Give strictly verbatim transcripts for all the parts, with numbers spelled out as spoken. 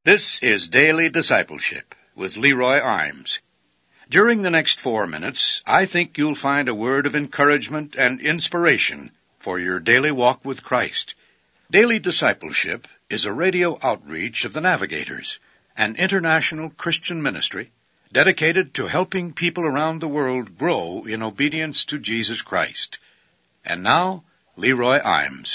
This is Daily Discipleship with Leroy Imes. During the next four minutes, I think you'll find a word of encouragement and inspiration for your daily walk with Christ. Daily Discipleship is a radio outreach of the Navigators, an international Christian ministry dedicated to helping people around the world grow in obedience to Jesus Christ. And now, Leroy Imes.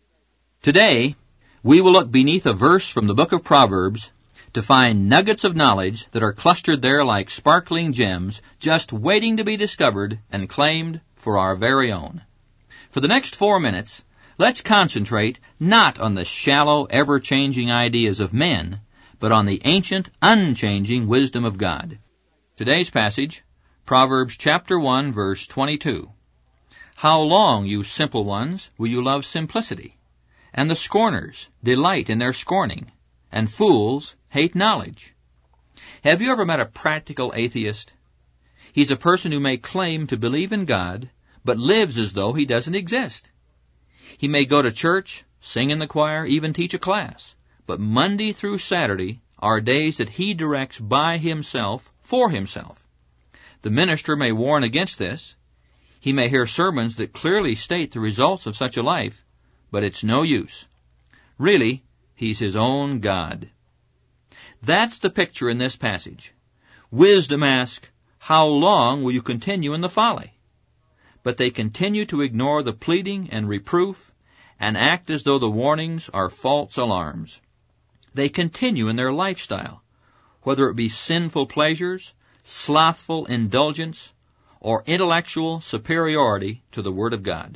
Today, we will look beneath a verse from the book of Proverbs to find nuggets of knowledge that are clustered there like sparkling gems, just waiting to be discovered and claimed for our very own. For the next four minutes, let's concentrate not on the shallow, ever-changing ideas of men, but on the ancient, unchanging wisdom of God. Today's passage, Proverbs chapter one, verse twenty-two. How long, you simple ones, will you love simplicity? And the scorners delight in their scorning, and fools hate knowledge. Have you ever met a practical atheist? He's a person who may claim to believe in God, but lives as though he doesn't exist. He may go to church, sing in the choir, even teach a class, but Monday through Saturday are days that he directs by himself, for himself. The minister may warn against this. He may hear sermons that clearly state the results of such a life, but it's no use. Really, he's his own God. That's the picture in this passage. Wisdom asks, how long will you continue in the folly? But they continue to ignore the pleading and reproof and act as though the warnings are false alarms. They continue in their lifestyle, whether it be sinful pleasures, slothful indulgence, or intellectual superiority to the Word of God.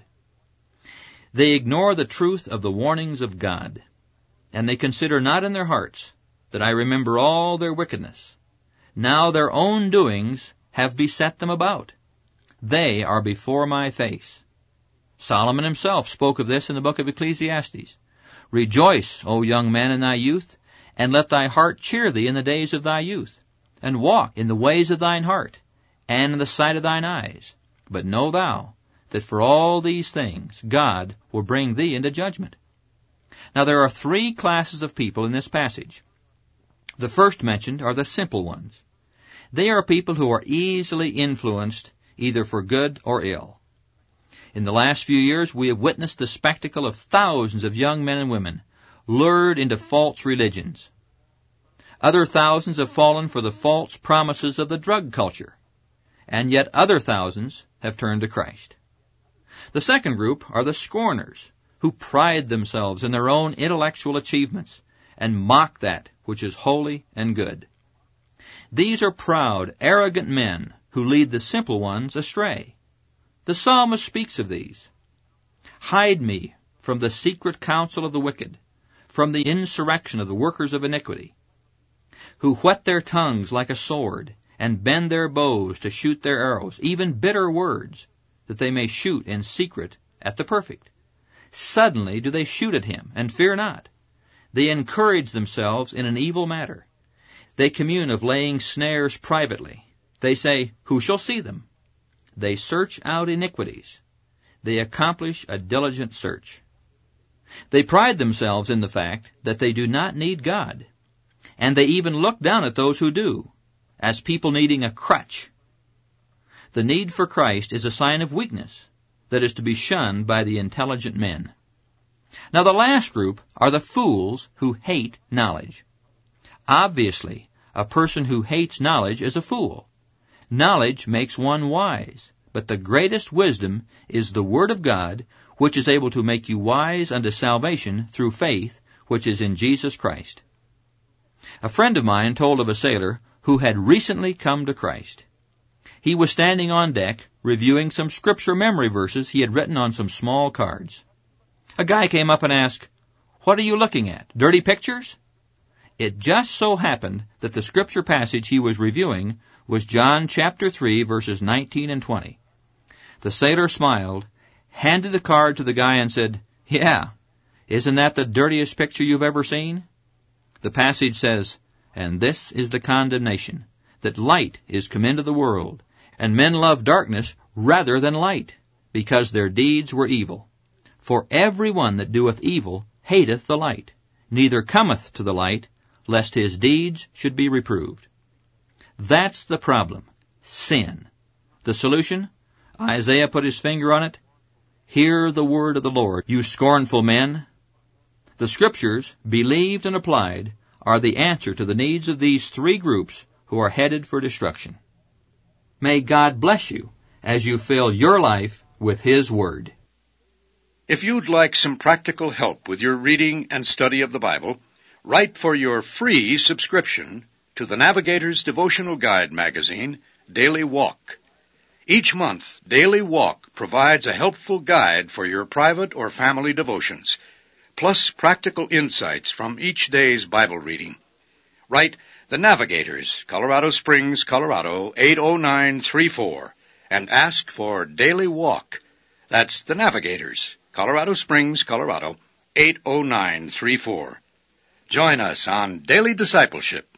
They ignore the truth of the warnings of God, and they consider not in their hearts that I remember all their wickedness. Now their own doings have beset them about. They are before my face. Solomon himself spoke of this in the book of Ecclesiastes. Rejoice, O young man, in thy youth, and let thy heart cheer thee in the days of thy youth, and walk in the ways of thine heart, and in the sight of thine eyes. But know thou, that for all these things God will bring thee into judgment. Now there are three classes of people in this passage. The first mentioned are the simple ones. They are people who are easily influenced either for good or ill. In the last few years we have witnessed the spectacle of thousands of young men and women lured into false religions. Other thousands have fallen for the false promises of the drug culture, and yet other thousands have turned to Christ. The second group are the scorners, who pride themselves in their own intellectual achievements and mock that which is holy and good. These are proud, arrogant men who lead the simple ones astray. The psalmist speaks of these. Hide me from the secret counsel of the wicked, from the insurrection of the workers of iniquity, who whet their tongues like a sword and bend their bows to shoot their arrows, even bitter words, that they may shoot in secret at the perfect. Suddenly do they shoot at him, and fear not. They encourage themselves in an evil matter. They commune of laying snares privately. They say, who shall see them? They search out iniquities. They accomplish a diligent search. They pride themselves in the fact that they do not need God, and they even look down at those who do, as people needing a crutch. The need for Christ is a sign of weakness that is to be shunned by the intelligent men. Now the last group are the fools who hate knowledge. Obviously, a person who hates knowledge is a fool. Knowledge makes one wise, but the greatest wisdom is the Word of God, which is able to make you wise unto salvation through faith, which is in Jesus Christ. A friend of mine told of a sailor who had recently come to Christ. He was standing on deck, reviewing some scripture memory verses he had written on some small cards. A guy came up and asked, "What are you looking at? Dirty pictures?" It just so happened that the scripture passage he was reviewing was John chapter three, verses nineteen and twenty. The sailor smiled, handed the card to the guy and said, "Yeah, isn't that the dirtiest picture you've ever seen?" The passage says, "And this is the condemnation, that light is come into the world, and men love darkness rather than light, because their deeds were evil. For every one that doeth evil hateth the light, neither cometh to the light, lest his deeds should be reproved. That's the problem. Sin. The solution? Isaiah put his finger on it. Hear the word of the Lord, you scornful men. The Scriptures, believed and applied, are the answer to the needs of these three groups who are headed for destruction. May God bless you as you fill your life with His Word. If you'd like some practical help with your reading and study of the Bible, write for your free subscription to the Navigator's Devotional Guide magazine, Daily Walk. Each month, Daily Walk provides a helpful guide for your private or family devotions, plus practical insights from each day's Bible reading. Write The Navigators, Colorado Springs, Colorado, eight oh nine three four, and ask for Daily Walk. That's The Navigators, Colorado Springs, Colorado, eight oh nine three four. Join us on Daily Discipleship